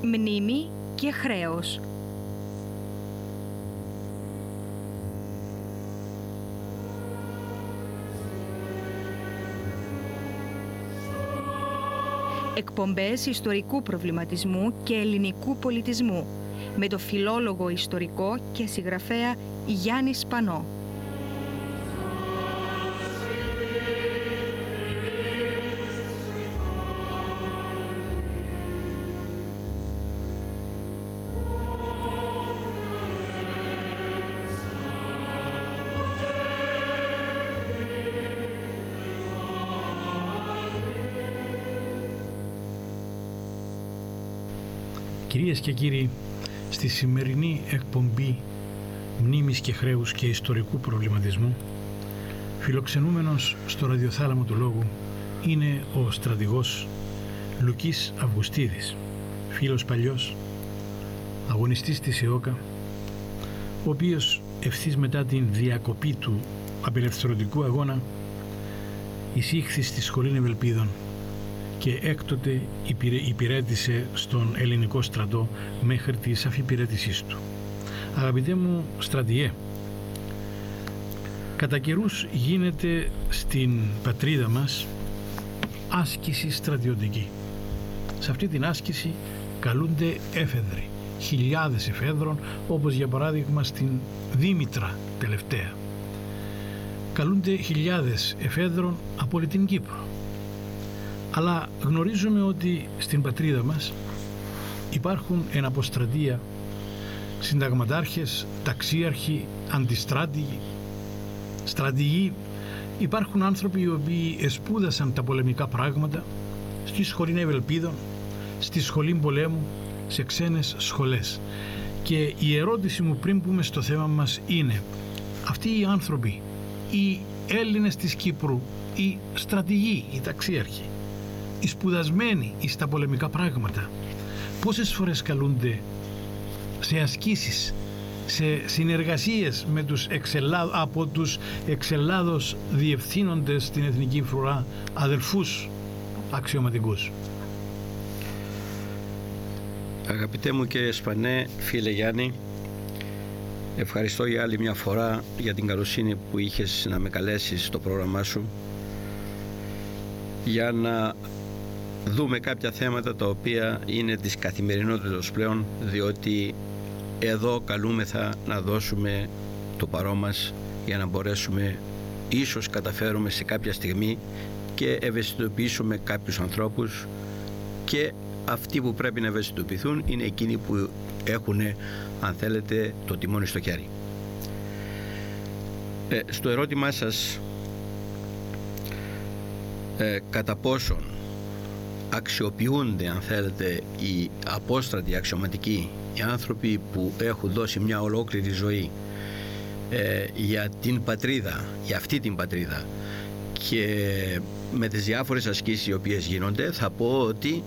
Μνήμη και χρέος. Εκπομπές ιστορικού προβληματισμού και ελληνικού πολιτισμού με το φιλόλογο ιστορικό και συγγραφέα Γιάννη Σπανό. Κυρίες και κύριοι, στη σημερινή εκπομπή μνήμης και χρέους και ιστορικού προβληματισμού, φιλοξενούμενος στο ραδιοθάλαμο του λόγου είναι ο στρατηγός Λουκής Αυγουστίδης, φίλος παλιός, αγωνιστής της ΕΟΚΑ, ο οποίος ευθύς μετά την διακοπή του απελευθερωτικού αγώνα εισήχθη στη Σχολή Ευελπίδων και έκτοτε υπηρέτησε στον ελληνικό στρατό μέχρι της αφιπηρέτησής του. Αγαπητέ μου στρατιέ, κατά καιρούς γίνεται στην πατρίδα μας άσκηση στρατιωτική. Σε αυτή την άσκηση καλούνται έφεδροι, χιλιάδες εφέδρων, όπως για παράδειγμα στην Δήμητρα τελευταία. Καλούνται χιλιάδες εφέδρων από όλη την Κύπρο. Αλλά γνωρίζουμε ότι στην πατρίδα μας υπάρχουν εν αποστρατεία συνταγματάρχες, ταξίαρχοι, αντιστράτηγοι, στρατηγοί. Υπάρχουν άνθρωποι οι οποίοι εσπούδασαν τα πολεμικά πράγματα στη Σχολή Ευελπίδων, στη Σχολή Πολέμου, σε ξένες σχολές. Και η ερώτηση μου πριν πούμε στο θέμα μας είναι, αυτοί οι άνθρωποι, οι Έλληνες της Κύπρου, οι στρατηγοί, οι ταξίαρχοι, οι σπουδασμένοι στα πολεμικά πράγματα, πόσες φορές καλούνται σε ασκήσεις, σε συνεργασίες με τους από τους εξελάδος διευθύνοντες στην Εθνική Φρουρά αδελφούς αξιωματικούς? Αγαπητέ μου κύριε Σπανέ, φίλε Γιάννη, ευχαριστώ για άλλη μια φορά για την καλοσύνη που είχες να με καλέσεις στο πρόγραμμά σου για να δούμε κάποια θέματα τα οποία είναι της καθημερινότητας πλέον, διότι εδώ καλούμεθα να δώσουμε το παρόν μας για να μπορέσουμε ίσως καταφέρουμε σε κάποια στιγμή και ευαισθητοποιήσουμε κάποιους ανθρώπους, και αυτοί που πρέπει να ευαισθητοποιηθούν είναι εκείνοι που έχουν, αν θέλετε, το τιμόνι στο χέρι. Στο ερώτημά σας, κατά πόσον αξιοποιούνται, αν θέλετε, οι απόστρατοι αξιωματικοί, οι άνθρωποι που έχουν δώσει μια ολόκληρη ζωή για την πατρίδα, για αυτή την πατρίδα, και με τις διάφορες ασκήσεις οι οποίες γίνονται, θα πω ότι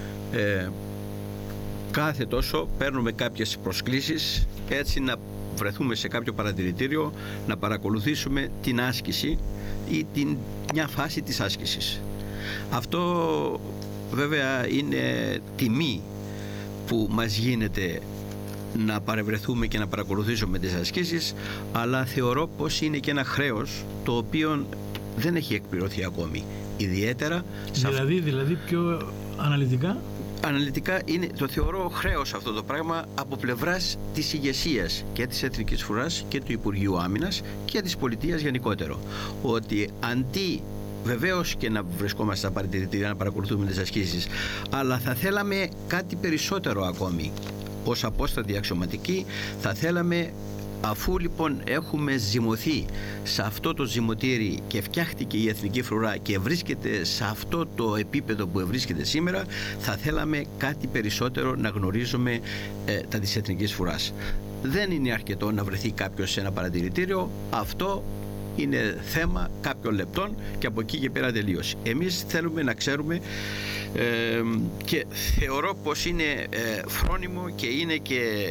κάθε τόσο παίρνουμε κάποιες προσκλήσεις, έτσι να βρεθούμε σε κάποιο παρατηρητήριο να παρακολουθήσουμε την άσκηση ή μια φάση της άσκησης. Αυτό βέβαια είναι τιμή που μας γίνεται να παρευρεθούμε και να παρακολουθήσουμε τις ασκήσεις, αλλά θεωρώ πως είναι και ένα χρέος το οποίο δεν έχει εκπληρωθεί ακόμη. Ιδιαίτερα δηλαδή πιο αναλυτικά. Αναλυτικά το θεωρώ χρέος αυτό το πράγμα από πλευράς της ηγεσίας και της Εθνικής Φρουράς και του Υπουργείου Άμυνας και της πολιτείας γενικότερο, ότι αντί βεβαίως και να βρισκόμαστε στα παρατηρητήρια να παρακολουθούμε τις ασκήσεις, αλλά θα θέλαμε κάτι περισσότερο ακόμη. Ως απόστατοι αξιωματικοί θα θέλαμε, αφού λοιπόν έχουμε ζυμωθεί σε αυτό το ζυμωτήρι και φτιάχτηκε η Εθνική Φρουρά και βρίσκεται σε αυτό το επίπεδο που βρίσκεται σήμερα, θα θέλαμε κάτι περισσότερο να γνωρίζουμε τα της Εθνικής Φρουράς. Δεν είναι αρκετό να βρεθεί κάποιος σε ένα παρατηρητήριο, αυτό είναι θέμα κάποιων λεπτών και από εκεί και πέρα τελείωση. Εμείς θέλουμε να ξέρουμε και θεωρώ πως είναι φρόνιμο και είναι και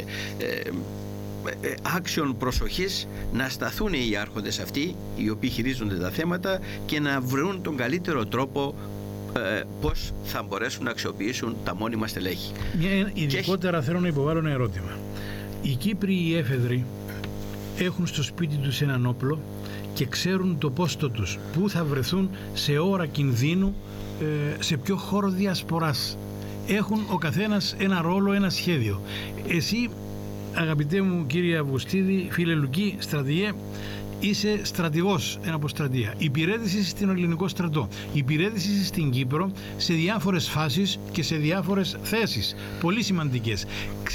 άξιον προσοχής να σταθούν οι άρχοντες αυτοί οι οποίοι χειρίζονται τα θέματα και να βρουν τον καλύτερο τρόπο πώς θα μπορέσουν να αξιοποιήσουν τα μόνιμα στελέχη. Ειδικότερα θέλω να υποβάλω ένα ερώτημα. Οι Κύπροι οι έφεδροι έχουν στο σπίτι τους έναν όπλο και ξέρουν το πόστο τους, πού θα βρεθούν σε ώρα κινδύνου, σε ποιο χώρο διασποράς. Έχουν ο καθένας ένα ρόλο, ένα σχέδιο. Εσύ, αγαπητέ μου κύριε Αυγουστίδη, φίλε Λουκή, στρατηγέ, είσαι στρατηγός, ένα αποστρατεία. Υπηρέτησες στην ελληνικό στρατό. Υπηρέτησες στην Κύπρο σε διάφορες φάσεις και σε διάφορες θέσεις. Πολύ σημαντικές.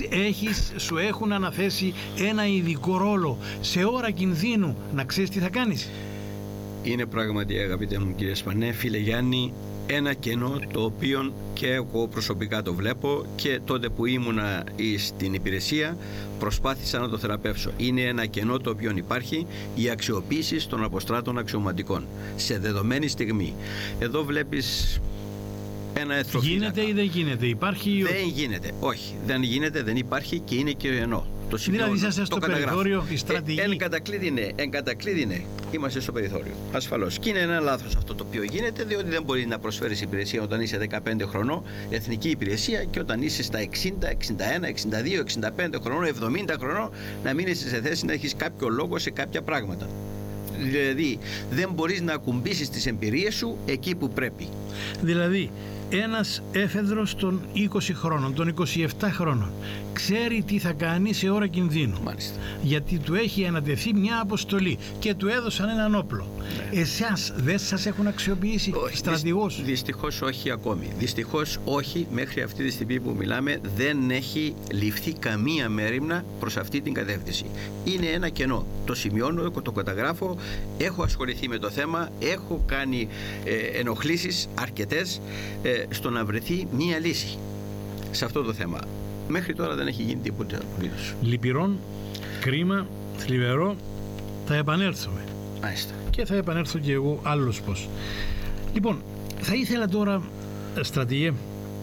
Σου έχουν αναθέσει ένα ειδικό ρόλο σε ώρα κινδύνου. Να ξέρεις τι θα κάνεις. Είναι πράγματι, αγαπητέ μου κύριε Σπανέ, φίλε Γιάννη, ένα κενό το οποίο και εγώ προσωπικά το βλέπω και τότε που ήμουνα στην υπηρεσία προσπάθησα να το θεραπεύσω. Είναι ένα κενό το οποίο υπάρχει, η αξιοποίηση των αποστράτων αξιωματικών σε δεδομένη στιγμή. Εδώ βλέπεις ένα εθροφύλακα. Γίνεται ή δεν γίνεται, υπάρχει? Δεν γίνεται, όχι, δεν γίνεται, δεν υπάρχει και είναι και κενό. Δηλαδή είσαστε στο περιθώριο, η στρατηγική. Εν κατακλείδη ναι, είμαστε στο περιθώριο. Ασφαλώς. Και είναι ένα λάθος αυτό το οποίο γίνεται, διότι δεν μπορεί να προσφέρεις υπηρεσία όταν είσαι 15 χρονών, εθνική υπηρεσία, και όταν είσαι στα 60, 61, 62, 65 χρονών, 70 χρονών, να μην είσαι σε θέση να έχεις κάποιο λόγο σε κάποια πράγματα. Δηλαδή, δεν μπορείς να ακουμπήσεις τις εμπειρίες σου εκεί που πρέπει. Δηλαδή, ένας έφεδρος των 20 χρόνων, των 27 χρόνων, ξέρει τι θα κάνει σε ώρα κινδύνου. Μάλιστα. Γιατί του έχει ανατεθεί μια αποστολή και του έδωσαν έναν όπλο. Ναι. Εσάς δεν σας έχουν αξιοποιήσει στρατηγός? Δυστυχώς όχι ακόμη. Δυστυχώς όχι, μέχρι αυτή τη στιγμή που μιλάμε δεν έχει ληφθεί καμία μέριμνα προς αυτή την κατεύθυνση. Είναι ένα κενό. Το σημειώνω, το καταγράφω, έχω ασχοληθεί με το θέμα, έχω κάνει ενοχλήσεις αρκετές στο να βρεθεί μία λύση σε αυτό το θέμα. Μέχρι τώρα δεν έχει γίνει τίποτα απολύτως. Λυπηρόν, κρίμα, θλιβερό, θα επανέλθουμε. Μάλιστα. Και θα επανέλθω και εγώ άλλος πώς. Λοιπόν, θα ήθελα τώρα, στρατηγέ,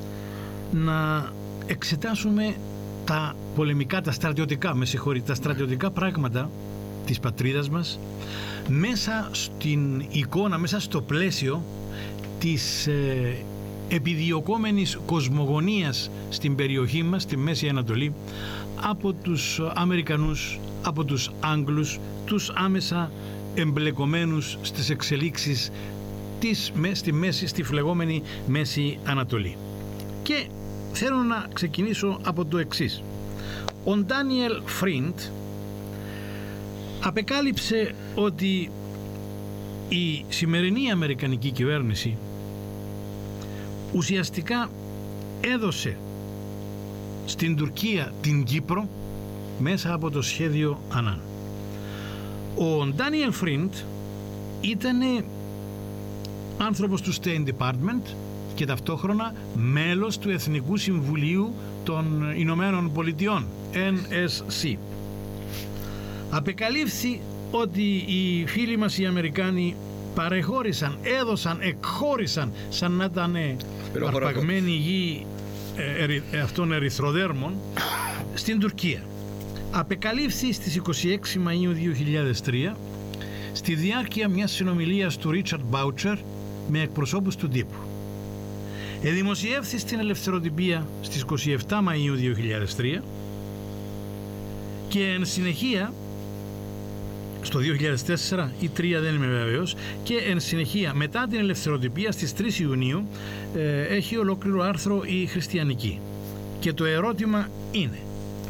να εξετάσουμε τα πολεμικά, τα στρατιωτικά, τα στρατιωτικά πράγματα της πατρίδας μας μέσα στην εικόνα, μέσα στο πλαίσιο της επιδιωκόμενης κοσμογονίας στην περιοχή μας, στη Μέση Ανατολή, από τους Αμερικανούς, από τους Άγγλους, τους άμεσα εμπλεκομένους στις εξελίξεις στη φλεγόμενη Μέση Ανατολή. Και θέλω να ξεκινήσω από το εξής. Ο Ντάνιελ Φριντ απεκάλυψε ότι η σημερινή αμερικανική κυβέρνηση ουσιαστικά έδωσε στην Τουρκία την Κύπρο μέσα από το σχέδιο Ανάν. Ο Ντάνιελ Φριντ ήταν άνθρωπος του State Department και ταυτόχρονα μέλος του Εθνικού Συμβουλίου των Ηνωμένων Πολιτειών, NSC. Απεκαλύφθη ότι οι φίλοι μας οι Αμερικάνοι παρεχώρησαν, έδωσαν, εκχώρησαν σαν να ήταν αρπαγμένη γη αυτών ερυθροδέρμων στην Τουρκία. Απεκαλύφθη στις 26 Μαΐου 2003 στη διάρκεια μιας συνομιλίας του Ρίτσαρντ Μπάουτσερ με εκπροσώπους του τύπου. Δημοσιεύθη στην Ελευθεροτυπία στις 27 Μαΐου 2003 και εν συνεχεία στο 2004 ή 3 δεν είμαι βέβαιος, και εν συνεχεία μετά την Ελευθεροτυπία στις 3 Ιουνίου έχει ολόκληρο άρθρο η Χριστιανική. Και το ερώτημα είναι,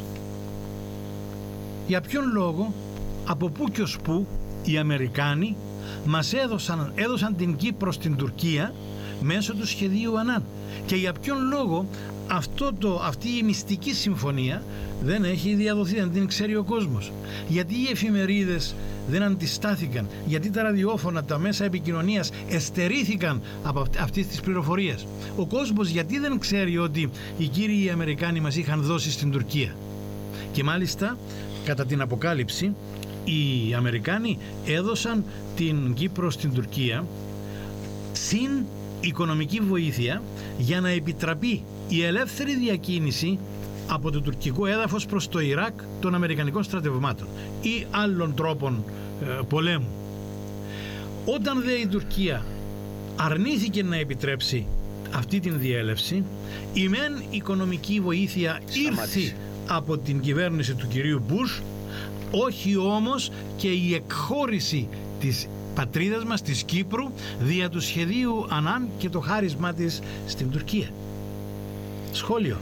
για ποιον λόγο, από πού και ως πού οι Αμερικάνοι μας έδωσαν την Κύπρο στην Τουρκία μέσω του σχεδίου Ανάν, και για ποιον λόγο αυτή η μυστική συμφωνία δεν έχει διαδοθεί, δεν την ξέρει ο κόσμος. Γιατί οι εφημερίδες δεν αντιστάθηκαν, γιατί τα ραδιόφωνα, τα μέσα επικοινωνίας εστερήθηκαν από αυτής της πληροφορίας. Ο κόσμος γιατί δεν ξέρει ότι οι κύριοι Αμερικάνοι μας είχαν δώσει στην Τουρκία. Και μάλιστα κατά την αποκάλυψη οι Αμερικάνοι έδωσαν την Κύπρο στην Τουρκία συν οικονομική βοήθεια για να επιτραπεί η ελεύθερη διακίνηση από το τουρκικό έδαφος προς το Ιράκ των αμερικανικών στρατευμάτων ή άλλων τρόπων πολέμου. Όταν δε η Τουρκία αρνήθηκε να επιτρέψει αυτή την διέλευση. Η μεν οικονομική βοήθεια ήρθε από την κυβέρνηση του κυρίου Μπούς, όχι όμως και η εκχώρηση της πατρίδας μας, της Κύπρου, δια του σχεδίου Ανάν και το χάρισμά της στην Τουρκία. Σχόλιο.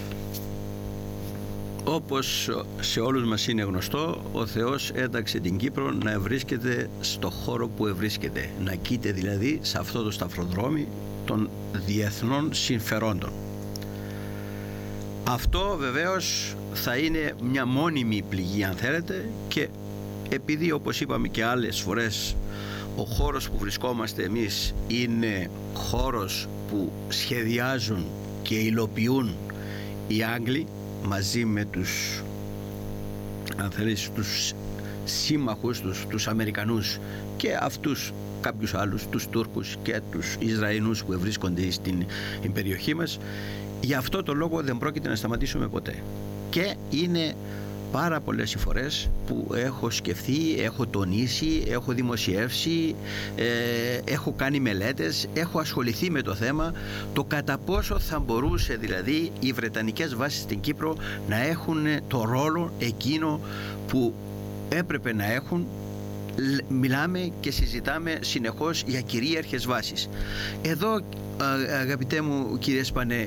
Όπως σε όλους μας είναι γνωστό, ο Θεός έταξε την Κύπρο να ευρίσκεται στο χώρο που ευρίσκεται, να κοίται δηλαδή σε αυτό το σταυροδρόμι των διεθνών συμφερόντων. Αυτό βεβαίως θα είναι μια μόνιμη πληγή, αν θέλετε, και επειδή, όπως είπαμε και άλλες φορές, ο χώρος που βρισκόμαστε εμείς είναι χώρος που σχεδιάζουν και υλοποιούν οι Άγγλοι μαζί με τους, αν θέλεις, τους σύμμαχους τους, τους Αμερικανούς και αυτούς κάποιους άλλους, τους Τούρκους και τους Ισραηλινούς που βρίσκονται στην περιοχή μας. Γι' αυτό το λόγο δεν πρόκειται να σταματήσουμε ποτέ. Και είναι πάρα πολλές οι φορές που έχω σκεφτεί, έχω τονίσει, έχω δημοσιεύσει, έχω κάνει μελέτες, έχω ασχοληθεί με το θέμα, το κατά πόσο θα μπορούσε δηλαδή οι βρετανικές βάσεις στην Κύπρο να έχουν το ρόλο εκείνο που έπρεπε να έχουν. Μιλάμε και συζητάμε συνεχώς για κυρίαρχες βάσεις. Εδώ, αγαπητέ μου κύριε Σπανέ,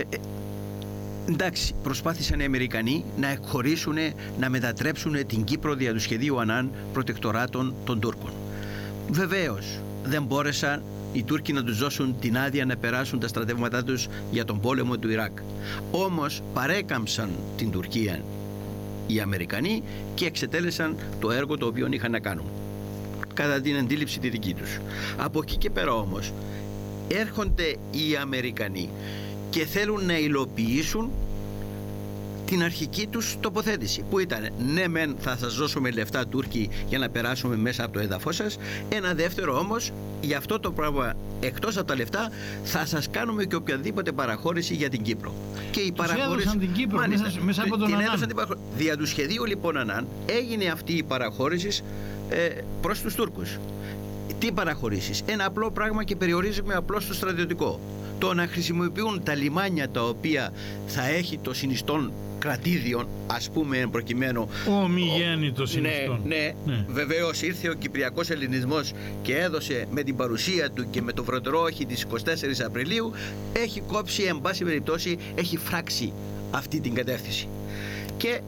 εντάξει, προσπάθησαν οι Αμερικανοί να εκχωρήσουν, να μετατρέψουν την Κύπρο δια του σχεδίου Ανάν προτεκτοράτων των Τούρκων. Βεβαίως δεν μπόρεσαν οι Τούρκοι να τους δώσουν την άδεια να περάσουν τα στρατεύματά τους για τον πόλεμο του Ιράκ. Όμως παρέκαμψαν την Τουρκία οι Αμερικανοί και εξετέλεσαν το έργο το οποίο είχαν να κάνουν, κατά την αντίληψη τη δική τους. Από εκεί και πέρα όμως έρχονται οι Αμερικανοί και θέλουν να υλοποιήσουν την αρχική τους τοποθέτηση, που ήταν ναι μεν θα σας δώσουμε λεφτά Τούρκοι για να περάσουμε μέσα από το έδαφος σας, ένα δεύτερο όμως, για αυτό το πράγμα εκτός από τα λεφτά θα σας κάνουμε και οποιαδήποτε παραχώρηση για την Κύπρο. Και η παραχώρηση την Κύπρο μέσα από τον Ανάν. Δια του σχεδίου λοιπόν Ανάν έγινε αυτή η παραχώρηση προς τους Τούρκους. Τι παραχωρήσεις? Ένα απλό πράγμα και περιορίζουμε απλώς στο στρατιωτικό. Το να χρησιμοποιούν τα λιμάνια τα οποία θα έχει το συνιστόν κρατήδιον, ας πούμε προκειμένου. Ομιγέννητο συνιστόν. Ναι. Βεβαίως ήρθε ο Κυπριακός Ελληνισμός και έδωσε με την παρουσία του και με το φροντερόχι της 24 Απριλίου, έχει κόψει, εν πάση περιπτώσει, έχει φράξει αυτή την κατεύθυνση. Και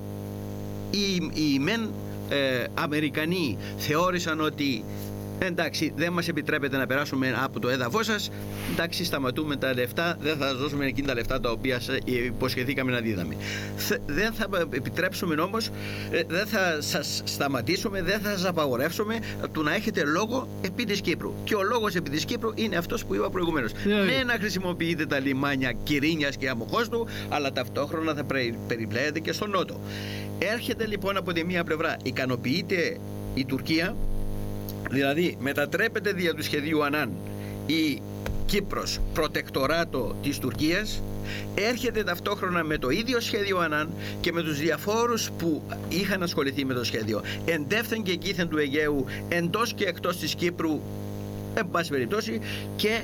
οι μεν Αμερικανοί θεώρησαν ότι εντάξει, δεν μας επιτρέπεται να περάσουμε από το έδαφος σας, εντάξει, σταματούμε τα λεφτά, δεν θα σας δώσουμε εκείνα τα λεφτά τα οποία υποσχεθήκαμε να δίδαμε. Δεν θα επιτρέψουμε όμως, δεν θα σας σταματήσουμε, δεν θα σας απαγορεύσουμε του να έχετε λόγο επί της Κύπρου. Και ο λόγος επί της Κύπρου είναι αυτός που είπα προηγουμένως. Ναι, να χρησιμοποιείτε τα λιμάνια Κυρίνιας και Αμοχώστου, αλλά ταυτόχρονα θα περιπλέεται και στον Νότο. Έρχεται λοιπόν από τη μία πλευρά, ικανοποιείται η Τουρκία, δηλαδή μετατρέπεται δια του σχεδίου Ανάν η Κύπρος προτεκτοράτο της Τουρκίας, έρχεται ταυτόχρονα με το ίδιο σχέδιο Ανάν και με τους διαφόρους που είχαν ασχοληθεί με το σχέδιο εντεύθεν και εκείθεν του Αιγαίου, εντός και εκτός της Κύπρου, εν πάση περιπτώσει, και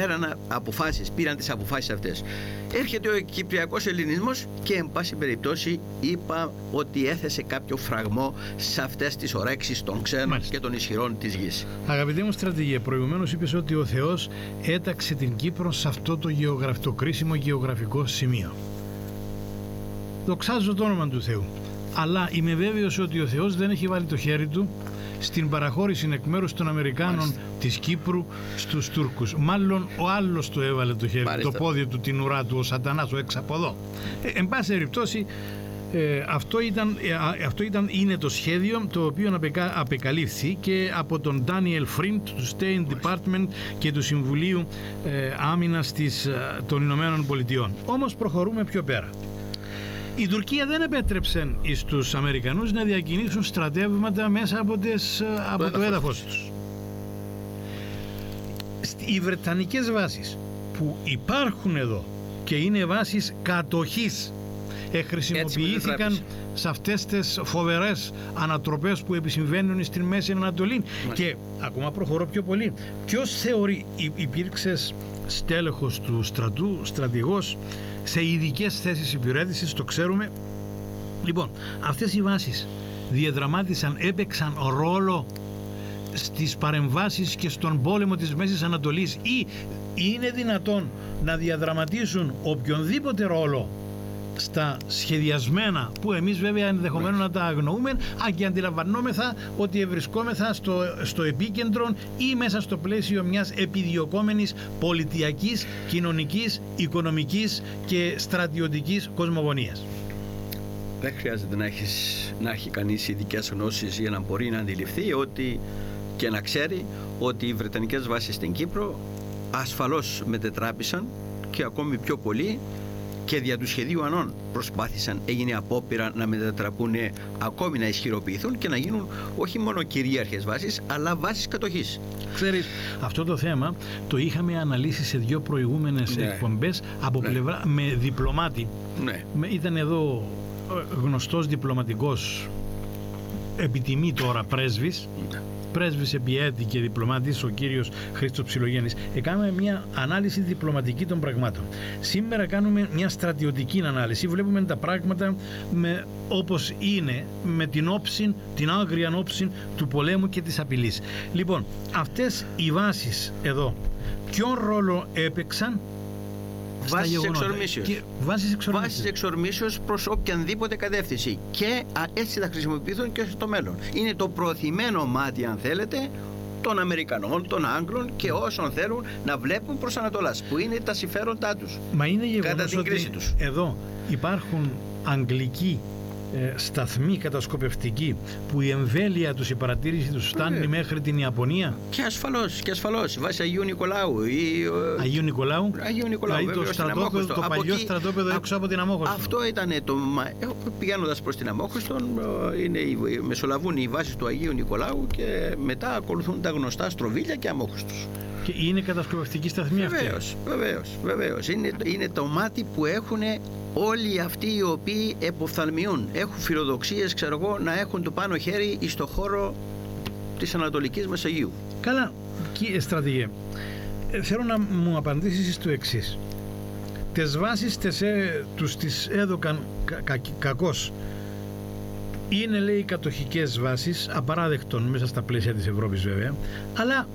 πήραν τις αποφάσεις αυτές. Έρχεται ο Κυπριακός Ελληνισμός και εν πάση περιπτώσει είπα ότι έθεσε κάποιο φραγμό σε αυτές τις ορέξεις των ξένων και των ισχυρών της γης. Αγαπητέ μου στρατηγέ, προηγουμένως είπες ότι ο Θεός έταξε την Κύπρο σε αυτό το κρίσιμο γεωγραφικό σημείο. Δοξάζω το όνομα του Θεού, αλλά είμαι βέβαιος ότι ο Θεός δεν έχει βάλει το χέρι του στην παραχώρηση εκ μέρους των Αμερικάνων της Κύπρου στους Τούρκους. Μάλλον ο άλλος του έβαλε το χέρι, το πόδι του, την ουρά του, ο σατανάς, ο έξω από εδώ. Εν πάση περιπτώσει, είναι το σχέδιο το οποίο απεκαλύφθη και από τον Daniel Friend του State Department και του Συμβουλίου Άμυνας των Ηνωμένων Πολιτειών. Όμως προχωρούμε πιο πέρα. Η Τουρκία δεν επέτρεψε στους Αμερικανούς να διακινήσουν στρατεύματα μέσα από το έδαφος τους. Οι βρετανικές βάσεις που υπάρχουν εδώ και είναι βάσεις κατοχής χρησιμοποιήθηκαν σε αυτές τις φοβερές ανατροπές που επισυμβαίνουν στην Μέση Ανατολή. Και ακόμα προχωρώ πιο πολύ. Ποιος θεωρεί, υπήρξες στέλεχος του στρατού, στρατηγός σε ειδικές θέσεις υπηρέτησης, το ξέρουμε. Λοιπόν, αυτές οι βάσεις έπαιξαν ρόλο στις παρεμβάσεις και στον πόλεμο της Μέσης Ανατολής, ή είναι δυνατόν να διαδραματίσουν οποιονδήποτε ρόλο στα σχεδιασμένα, που εμείς βέβαια ενδεχομένως να τα αγνοούμε, αν και αντιλαμβανόμεθα ότι βρισκόμεθα στο επίκεντρο ή μέσα στο πλαίσιο μιας επιδιωκόμενης πολιτιακής, κοινωνικής, οικονομικής και στρατιωτικής κοσμογονίας. Δεν χρειάζεται να έχει κανείς ειδικές γνώσεις για να μπορεί να αντιληφθεί ότι και να ξέρει ότι οι βρετανικές βάσεις στην Κύπρο ασφαλώς μετετράπησαν, και ακόμη πιο πολύ, και δια του σχεδίου Ανών προσπάθησαν, έγινε απόπειρα να μετατραπούν, ακόμη να ισχυροποιηθούν και να γίνουν όχι μόνο κυρίαρχες βάσεις, αλλά βάσεις κατοχής. Ξέρεις, αυτό το θέμα το είχαμε αναλύσει σε 2 προηγούμενες εκπομπές από πλευρά με διπλωμάτη. Ήταν εδώ γνωστός διπλωματικός, επιτιμή τώρα πρέσβης επί έτη και διπλωμάτης, ο κύριος Χρήστος Ψιλογέννης. Έκαναμε μια ανάλυση διπλωματική των πραγμάτων. Σήμερα κάνουμε μια στρατιωτική ανάλυση. Βλέπουμε τα πράγματα όπως είναι, με την άγρια όψη του πολέμου και της απειλής. Λοιπόν, αυτές οι βάσεις ποιον ρόλο έπαιξαν? Βάσεις εξορμήσεως προς οποιαδήποτε κατεύθυνση, και έτσι θα χρησιμοποιηθούν και στο μέλλον. Είναι το προωθημένο μάτι, αν θέλετε, των Αμερικανών, των Άγγλων και όσων θέλουν να βλέπουν προς Ανατολάς, που είναι τα συμφέροντά τους. Μα είναι γεγονός κατά την κρίση τους. Εδώ υπάρχουν αγγλικοί σταθμοί κατασκοπευτικοί που η εμβέλεια τους, η παρατήρηση τους φτάνει μέχρι την Ιαπωνία. Και ασφαλώς, βάσει Αγίου Νικολάου. Αγίου Νικολάου, δηλαδή το παλιό στρατόπεδο έξω από την Αμόχωστο. Αυτό ήταν πηγαίνοντας προς την Αμόχωστο, μεσολαβούν οι βάσεις του Αγίου Νικολάου και μετά ακολουθούν τα γνωστά Στροβίλια και Αμόχωστος. Και είναι κατασκοπευτική σταθμή αυτή. Βεβαίως. Είναι το μάτι που έχουν όλοι αυτοί οι οποίοι εποφθαλμιούν, έχουν φιλοδοξίες, να έχουν το πάνω χέρι στο χώρο της Ανατολικής Μεσογείου. Καλά, κύριε στρατηγέ, θέλω να μου απαντήσεις το εξής. Τις βάσεις τους τις έδωκαν κακώς. Είναι, λέει, κατοχικές βάσεις, απαράδεκτον μέσα στα πλαίσια της Ευρώπης βέβαια, αλλά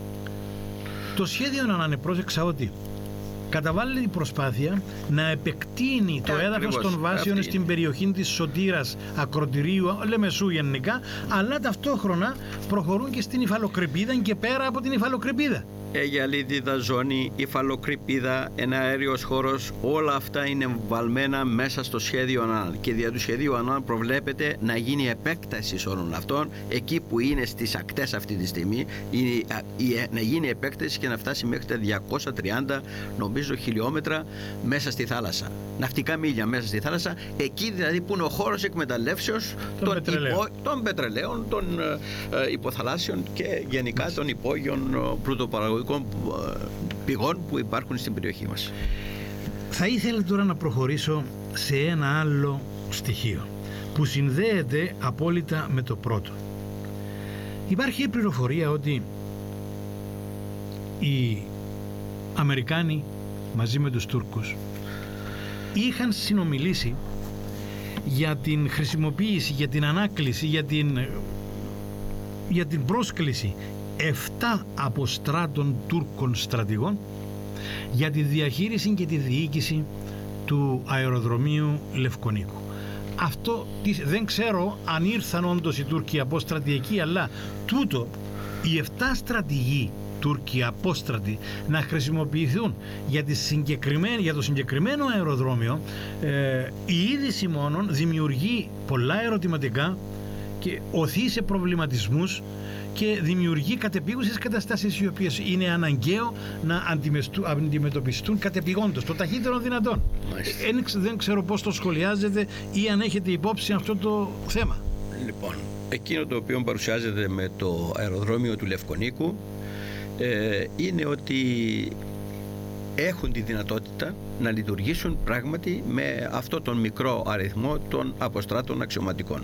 το σχέδιο να πρόσεξα ότι καταβάλλει την προσπάθεια να επεκτείνει το έδαφος των βάσεων στην περιοχή της Σωτήρας, Ακροτηρίου, Λεμεσού γενικά, αλλά ταυτόχρονα προχωρούν και στην Υφαλοκρηπίδα και πέρα από την Υφαλοκρηπίδα. Αιγιαλίδιδα, ζώνη, Υφαλοκρηπίδα, ένα αέριος χώρος, όλα αυτά είναι βάλμένα μέσα στο σχέδιο Ανάν, και δια του σχεδίου Ανάν προβλέπεται να γίνει επέκταση όλων αυτών εκεί που είναι στις ακτές αυτή τη στιγμή, να γίνει επέκταση και να φτάσει μέχρι τα 230 νομίζω χιλιόμετρα μέσα στη θάλασσα, ναυτικά μίλια μέσα στη θάλασσα, εκεί δηλαδή που είναι ο χώρος εκμεταλλεύσεως των πετρελαίων, των υποθαλάσσιων και γενικά των υπόγειων πρωτοπαραγωγικών πηγών που υπάρχουν στην περιοχή μας. Θα ήθελα τώρα να προχωρήσω σε ένα άλλο στοιχείο που συνδέεται απόλυτα με το πρώτο. Υπάρχει η πληροφορία ότι οι Αμερικάνοι μαζί με τους Τούρκους είχαν συνομιλήσει για την χρησιμοποίηση, για την ανάκληση, για την πρόσκληση 7 αποστράτων Τούρκων στρατηγών για τη διαχείριση και τη διοίκηση του αεροδρομίου Λευκονίκου. Αυτό δεν ξέρω αν ήρθαν όντως οι Τούρκοι απόστρατοι εκεί, αλλά τούτο οι 7 στρατηγοί Τούρκοι απόστρατοι να χρησιμοποιηθούν για το συγκεκριμένο αεροδρόμιο, η είδηση μόνον δημιουργεί πολλά ερωτηματικά και οθεί σε προβληματισμούς και δημιουργεί κατεπίγουσες καταστάσεις οι οποίες είναι αναγκαίο να αντιμετωπιστούν κατεπηγόντως, το ταχύτερο δυνατόν. Δεν ξέρω πώς το σχολιάζετε ή αν έχετε υπόψη αυτό το θέμα. Λοιπόν, εκείνο το οποίο παρουσιάζεται με το αεροδρόμιο του Λευκονίκου είναι ότι έχουν τη δυνατότητα να λειτουργήσουν πράγματι με αυτό τον μικρό αριθμό των αποστράτων αξιωματικών.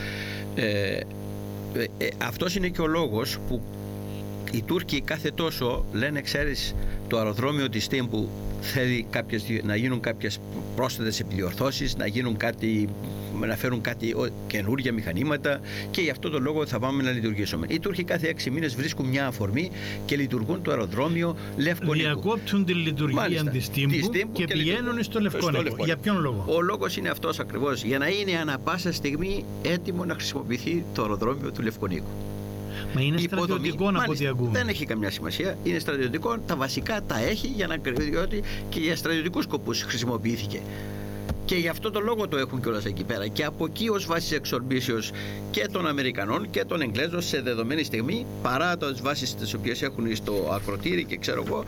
Αυτός είναι και ο λόγος που οι Τούρκοι κάθε τόσο λένε, ξέρεις, το αεροδρόμιο της Τύμπου θέλει να γίνουν κάποιες πρόσθετες επιδιορθώσεις, να φέρουν κάτι καινούργια μηχανήματα, και γι' αυτό το λόγο θα πάμε να λειτουργήσουμε. Οι Τούρκοι κάθε 6 μήνες βρίσκουν μια αφορμή και λειτουργούν το αεροδρόμιο Λευκονίκου. Διακόπτουν τη λειτουργία της Τύμπου και πηγαίνουν στο Λευκόνικο. Για ποιον λόγο? Ο λόγος είναι αυτός ακριβώς, για να είναι ανά πάσα στιγμή έτοιμο να χρησιμοποιηθεί το αεροδρόμιο του Λευκονίκου. Μα είναι στρατιωτικό από ό,τι ακούμε. Δεν έχει καμιά σημασία. Είναι στρατιωτικό. Τα βασικά τα έχει διότι και για στρατιωτικούς σκοπούς χρησιμοποιήθηκε. Και γι' αυτό το λόγο το έχουν κιόλας εκεί πέρα. Και από εκεί ως βάσεις εξορμπήσεως και των Αμερικανών και των Εγγλέζων σε δεδομένη στιγμή, παρά τις βάσεις τις οποίες έχουν στο ακροτήρι και ξέρω εγώ,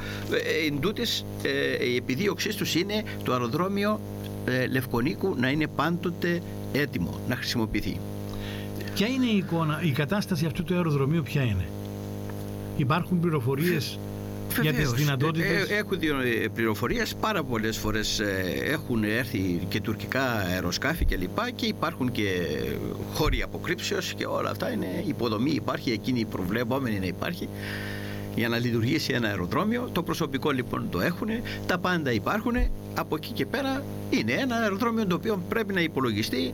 η επιδίωξή τους είναι το αεροδρόμιο Λευκονίκου να είναι πάντοτε έτοιμο να χρησιμοποιηθεί. Ποια είναι η εικόνα, η κατάσταση αυτού του αεροδρομίου ποια είναι? Υπάρχουν πληροφορίες για τις δυνατότητες? Έχουν πληροφορίες, πάρα πολλές φορές έχουν έρθει και τουρκικά αεροσκάφη και λοιπά, και υπάρχουν και χώροι αποκρύψεως και όλα αυτά. Είναι υποδομή, υπάρχει εκείνη η προβλεπόμενη να υπάρχει για να λειτουργήσει ένα αεροδρόμιο. Το προσωπικό λοιπόν το έχουν, τα πάντα υπάρχουν. Από εκεί και πέρα είναι ένα αεροδρόμιο το οποίο πρέπει να υπολογιστεί.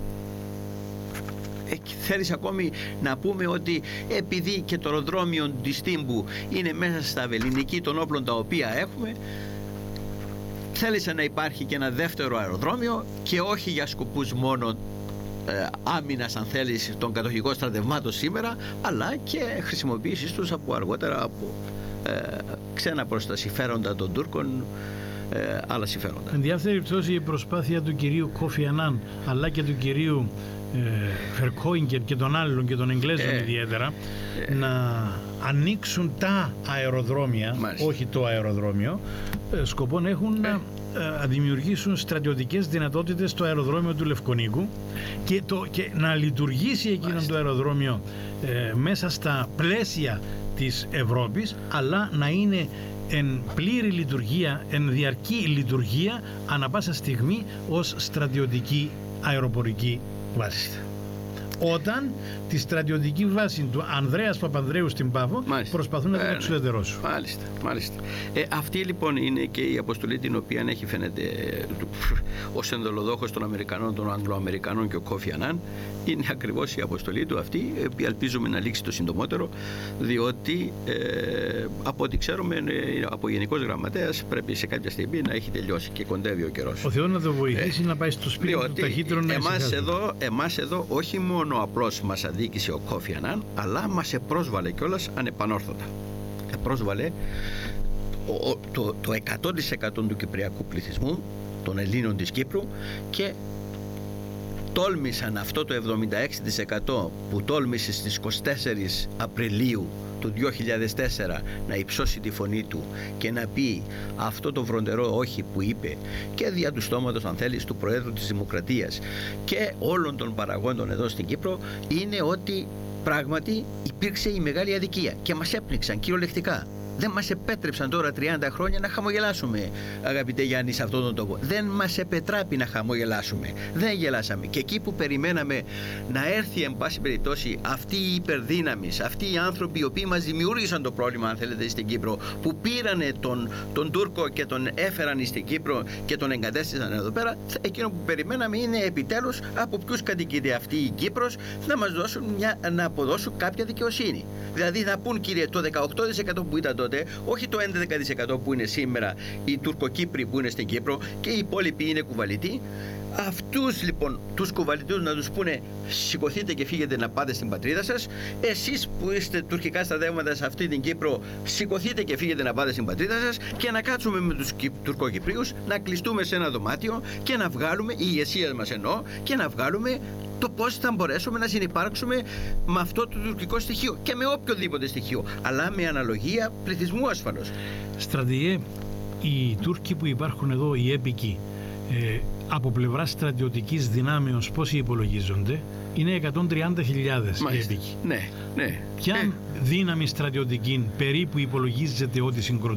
Θέλεις ακόμη να πούμε ότι επειδή και το αεροδρόμιο της Τύμπου είναι μέσα στα βεληνική των όπλων τα οποία έχουμε, θέλησε να υπάρχει και ένα δεύτερο αεροδρόμιο, και όχι για σκοπούς μόνο άμυνας, αν θέλεις, των κατοχικών στρατευμάτων σήμερα, αλλά και χρησιμοποίησης τους αργότερα από ξένα προς τα συμφέροντα των Τούρκων, άλλα συμφέροντα. Εν διάφθερη πτώση η προσπάθεια του κυρίου Κόφι Ανάν αλλά και του κυρίου Φερκόιγκερ και των άλλων και των Εγγλέζων ιδιαίτερα να ανοίξουν τα αεροδρόμια, όχι το αεροδρόμιο, σκοπό έχουν να δημιουργήσουν στρατιωτικές δυνατότητες στο αεροδρόμιο του Λευκονίκου και να λειτουργήσει εκείνο το αεροδρόμιο μέσα στα πλαίσια της Ευρώπης, αλλά να είναι εν πλήρη λειτουργία, εν διαρκή λειτουργία ανα πάσα στιγμή ως στρατιωτική αεροπορική βάση. Όταν τη στρατιωτική βάση του Ανδρέας Παπανδρέου στην Πάφο προσπαθούν να την εξουδετερώσουν. Μάλιστα. Αυτή λοιπόν είναι και η αποστολή την οποία έχει, φαίνεται, ως ενδολοδόχος των Αμερικανών, των Αγγλοαμερικανών και ο Κόφι Ανάν. Είναι ακριβώς η αποστολή του αυτή, η οποία ελπίζουμε να λήξει το συντομότερο, διότι από ό,τι ξέρουμε από Γενικός Γραμματέας πρέπει σε κάποια στιγμή να έχει τελειώσει και κοντεύει ο καιρός. Ο Θεός να το βοηθήσει να πάει στο σπίτι του ταχύτερο να εμάς εδώ όχι μόνο απλώς μας αδίκησε ο Κόφι Ανάν, αλλά μας επρόσβαλε κιόλας ανεπανόρθωτα. Επρόσβαλε το 100% του κυπριακού πληθυσμού, των Ελλήνων της Κύπρου, και τόλμησαν αυτό το 76% που τόλμησε στις 24 Απριλίου του 2004 να υψώσει τη φωνή του και να πει αυτό το βροντερό όχι που είπε, και δια του στόματος, αν θέλεις, του Προέδρου της Δημοκρατίας και όλων των παραγόντων εδώ στην Κύπρο, είναι ότι πράγματι υπήρξε η μεγάλη αδικία και μας έπνιξαν κυριολεκτικά. Δεν μας επέτρεψαν τώρα 30 χρόνια να χαμογελάσουμε, αγαπητέ Γιάννη, σε αυτόν τον τόπο. Δεν μας επετράπει να χαμογελάσουμε. Δεν γελάσαμε. Και εκεί που περιμέναμε να έρθει, εν πάση περιπτώσει, αυτοί οι υπερδύναμεις, αυτοί οι άνθρωποι οι οποίοι μας δημιούργησαν το πρόβλημα, αν θέλετε, στην Κύπρο, που πήρανε τον Τούρκο και τον έφεραν στην Κύπρο και τον εγκατέστησαν εδώ πέρα, εκείνο που περιμέναμε είναι επιτέλους από ποιους κατοικείται αυτή η Κύπρος να μας δώσουν να αποδώσουν κάποια δικαιοσύνη. Δηλαδή να πούν, κύριε, το 18% που ήταν τότε, όχι το 11% που είναι σήμερα οι Τουρκοκύπροι που είναι στην Κύπρο και οι υπόλοιποι είναι κουβαλητοί. Αυτούς λοιπόν τους κουβαλητούς να τους πούνε σηκωθείτε και φύγετε να πάτε στην πατρίδα σας. Εσείς που είστε τουρκικά στρατεύματα σε αυτή την Κύπρο, σηκωθείτε και φύγετε να πάτε στην πατρίδα σας, και να κάτσουμε με τους Τουρκοκυπρίους να κλειστούμε σε ένα δωμάτιο και να βγάλουμε, η ηγεσία μας εννοώ, και να βγάλουμε το πώς θα μπορέσουμε να συνυπάρξουμε με αυτό το τουρκικό στοιχείο και με οποιοδήποτε στοιχείο, αλλά με αναλογία πληθυσμού ασφαλώς. Στρατηγέ, οι Τούρκοι που υπάρχουν εδώ, οι έπικοι, από πλευρά στρατιωτικής δυνάμεως πόσοι υπολογίζονται? Είναι 130.000 οι έπικοι. Ναι. Ποια δύναμη στρατιωτική περίπου υπολογίζεται ότι συγκροτούν?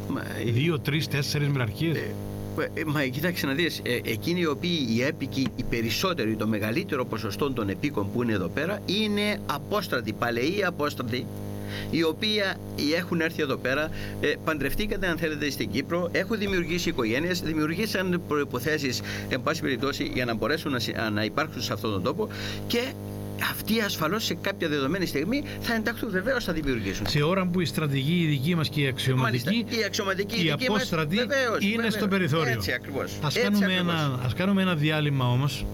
2, 3, 4 μοιραρχίες. Μα κοίταξε να δεις, εκείνοι οι οποίοι οι έπικοι, οι περισσότεροι, το μεγαλύτερο ποσοστό των επίκων που είναι εδώ πέρα είναι απόστρατοι, παλαιοί απόστρατοι, οι οποίοι έχουν έρθει εδώ πέρα, παντρευτήκατε αν θέλετε στην Κύπρο, έχουν δημιουργήσει οικογένειες, δημιουργήσαν προϋποθέσεις εν πάση περιπτώσει για να μπορέσουν να υπάρξουν σε αυτόν τον τόπο, και αυτοί ασφαλώς σε κάποια δεδομένη στιγμή θα ενταχθούν, βεβαίως θα δημιουργήσουν. Σε ώρα που η στρατηγική η δική μας και η αξιωματική, η απόστρατη είναι στο περιθώριο. Έτσι ακριβώς. Ας κάνουμε ένα διάλειμμα όμως.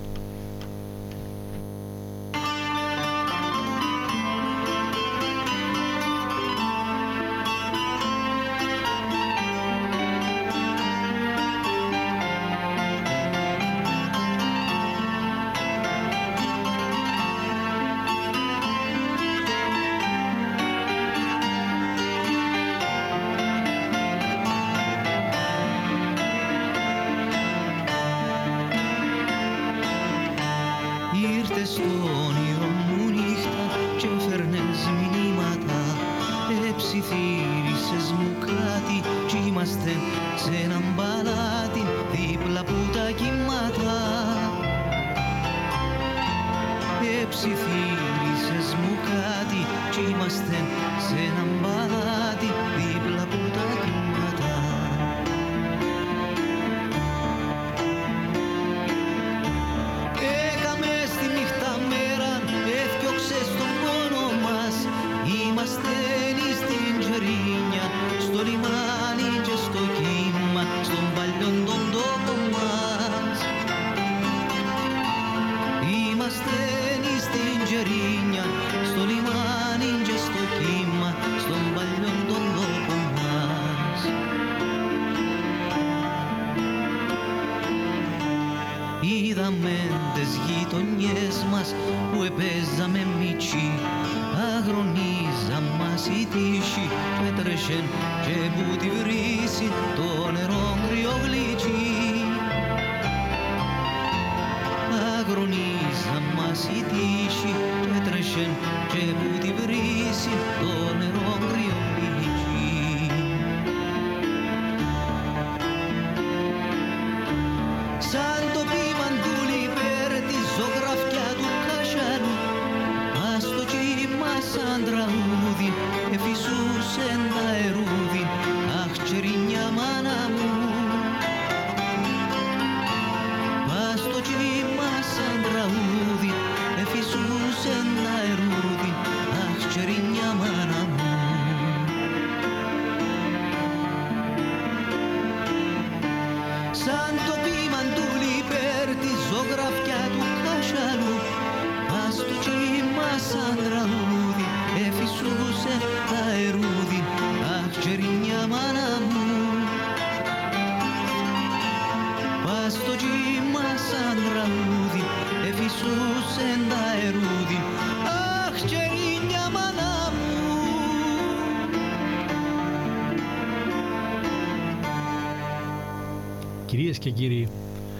Κυρίες και κύριοι,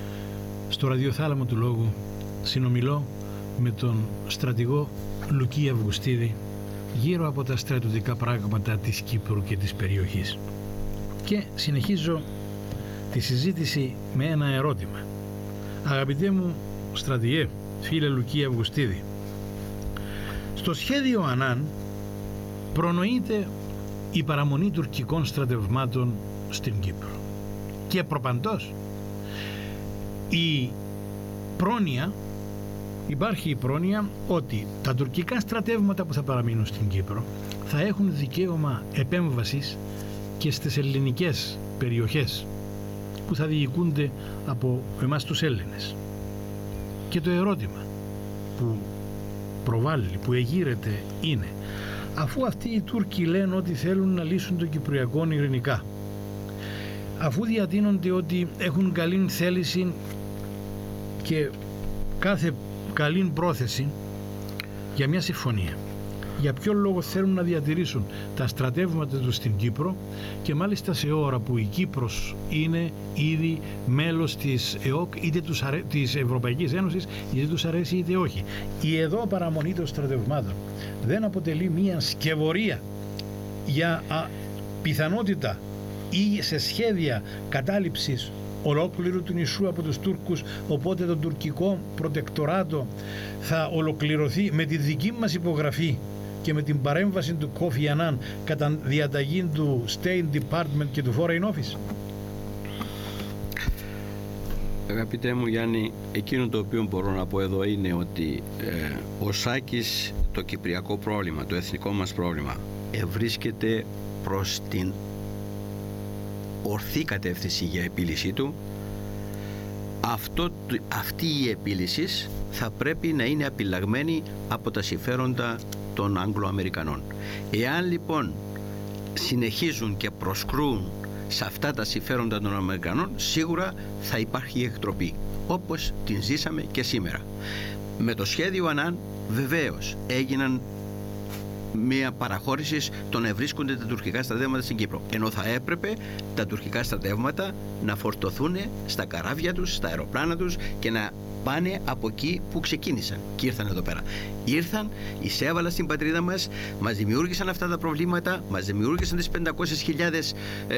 στο ραδιοθάλαμο του λόγου συνομιλώ με τον στρατηγό Λουκή Αυγουστίδη γύρω από τα στρατιωτικά πράγματα της Κύπρου και της περιοχής. Και συνεχίζω τη συζήτηση με ένα ερώτημα. Αγαπητέ μου στρατηγέ, φίλε Λουκή Αυγουστίδη, στο σχέδιο Ανάν προνοείται η παραμονή τουρκικών στρατευμάτων στην Κύπρο. Και προπαντός υπάρχει η πρόνοια ότι τα τουρκικά στρατεύματα που θα παραμείνουν στην Κύπρο θα έχουν δικαίωμα επέμβασης και στις ελληνικές περιοχές που θα διοικούνται από εμάς τους Έλληνες. Και το ερώτημα που προβάλλει, που εγείρεται είναι, αφού αυτοί οι Τούρκοι λένε ότι θέλουν να λύσουν το Κυπριακό ειρηνικά, αφού διατείνονται ότι έχουν καλή θέληση και κάθε καλή πρόθεση για μια συμφωνία, για ποιο λόγο θέλουν να διατηρήσουν τα στρατεύματα τους στην Κύπρο, και μάλιστα σε ώρα που η Κύπρος είναι ήδη μέλος της ΕΟΚ, είτε της Ευρωπαϊκής Ένωσης, είτε τους αρέσει είτε όχι. Η εδώ παραμονή των στρατευμάτων δεν αποτελεί μια σκευωρία για πιθανότητα ή σε σχέδια κατάληψης ολόκληρου του νησού από τους Τούρκους, οπότε το τουρκικό προτεκτοράτο θα ολοκληρωθεί με τη δική μας υπογραφή και με την παρέμβαση του Κόφι Ανάν κατά διαταγή του State Department και του Foreign Office. Αγαπητέ μου Γιάννη, εκείνο το οποίο μπορώ να πω εδώ είναι ότι ο Σάκης το κυπριακό πρόβλημα, το εθνικό μας πρόβλημα, βρίσκεται προς την ορθή κατεύθυνση για επίλυσή του. Αυτή η επίλυση θα πρέπει να είναι απειλαγμένη από τα συμφέροντα των Άγγλο-Αμερικανών. Εάν λοιπόν συνεχίζουν και προσκρούν σε αυτά τα συμφέροντα των Αμερικανών, σίγουρα θα υπάρχει εκτροπή, όπως την ζήσαμε και σήμερα. Με το σχέδιο Ανάν βεβαίως έγιναν μια παραχώρηση το να βρίσκονται τα τουρκικά στρατεύματα στην Κύπρο, ενώ θα έπρεπε τα τουρκικά στρατεύματα να φορτωθούν στα καράβια τους, στα αεροπλάνα τους και να πάνε από εκεί που ξεκίνησαν και ήρθαν εδώ πέρα. Ήρθαν, εισέβαλαν στην πατρίδα μας, μας δημιούργησαν αυτά τα προβλήματα, μας δημιούργησαν τις 500.000,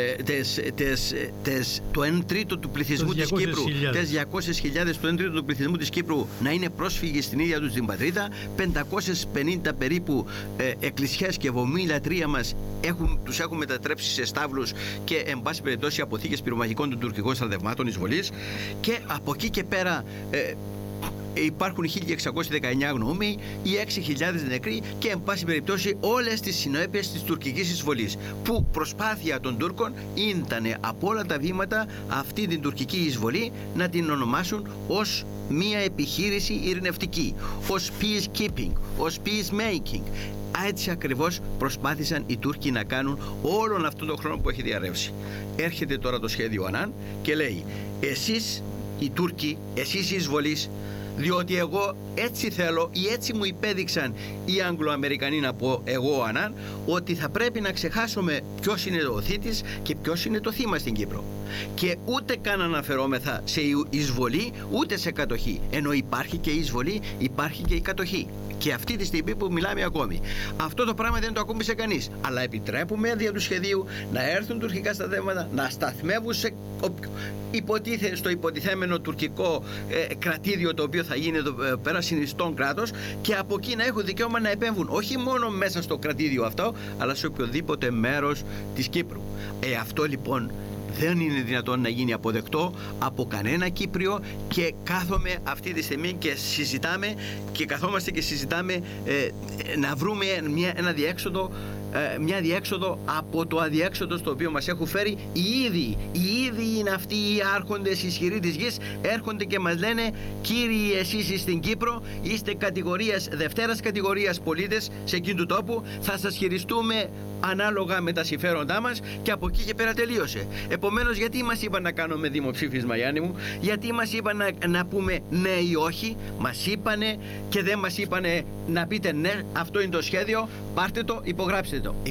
το 1 τρίτο του πληθυσμού της Κύπρου, τις 200.000 το 1 τρίτο του πληθυσμού της Κύπρου να είναι πρόσφυγες στην ίδια τους την πατρίδα, 550 περίπου εκκλησιές και βομοί λατρεία μας τους έχουν μετατρέψει σε στάβλους και εν πάση περιπτώσει αποθήκες πυρομαχικών των τουρκικών στρατευμάτων εισβολής, και από εκεί και πέρα υπάρχουν 1.619 γνώμοι ή 6.000 νεκροί και εν πάση περιπτώσει όλες τις συνέπειες της τουρκικής εισβολής, που προσπάθεια των Τούρκων ήταν από όλα τα βήματα αυτή την τουρκική εισβολή να την ονομάσουν ως μία επιχείρηση ειρηνευτική, ως peacekeeping, ως peacemaking. Έτσι ακριβώς προσπάθησαν οι Τούρκοι να κάνουν όλον αυτόν τον χρόνο που έχει διαρρεύσει. Έρχεται τώρα το σχέδιο Ανάν και λέει: εσείς οι Τούρκοι, εσείς οι εισβολείς, διότι εγώ έτσι θέλω ή έτσι μου υπέδειξαν οι Άγγλο-Αμερικανοί, να πω εγώ Ανάν, ότι θα πρέπει να ξεχάσουμε ποιος είναι ο θήτης και ποιος είναι το θύμα στην Κύπρο. Και ούτε καν αναφερόμεθα σε εισβολή ούτε σε κατοχή, ενώ υπάρχει και η εισβολή, υπάρχει και η κατοχή. Και αυτή τη στιγμή που μιλάμε ακόμη, αυτό το πράγμα δεν το ακούμπησε κανείς. Αλλά επιτρέπουμε δια του σχεδίου να έρθουν τουρκικά στρατεύματα, να σταθμεύουν στο υποτιθέμενο τουρκικό κρατήδιο, το οποίο θα γίνει εδώ πέρα συνιστών κράτος, και από εκεί να έχουν δικαίωμα να επέμβουν όχι μόνο μέσα στο κρατήδιο αυτό, αλλά σε οποιοδήποτε μέρος της Κύπρου. Αυτό λοιπόν δεν είναι δυνατόν να γίνει αποδεκτό από κανένα Κύπριο, και κάθομαι αυτή τη στιγμή και συζητάμε και καθόμαστε και συζητάμε να βρούμε μια διέξοδο από το αδιέξοδο στο οποίο μας έχουν φέρει οι ίδιοι είναι αυτοί οι άρχοντες ισχυροί της γης, έρχονται και μας λένε: κύριοι, εσείς στην Κύπρο είστε δευτέρας κατηγορίας πολίτες σε εκείνου του τόπου, θα σας χειριστούμε ανάλογα με τα συμφέροντά μας, και από εκεί και πέρα τελείωσε. Επομένως, γιατί μας είπαν να κάνουμε δημοψήφισμα, Γιάννη μου? Γιατί μας είπαν να πούμε ναι ή όχι? Μας είπανε και δεν μας είπανε να πείτε ναι, αυτό είναι το σχέδιο, πάρτε το, υπογράψτε το.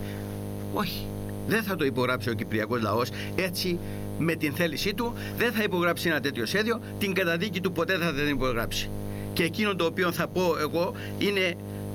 Όχι. Δεν θα το υπογράψει ο κυπριακός λαός έτσι με την θέλησή του, δεν θα υπογράψει ένα τέτοιο σχέδιο, την καταδίκη του ποτέ θα δεν υπογράψει. Και εκείνο το οποίο θα πω εγώ είναι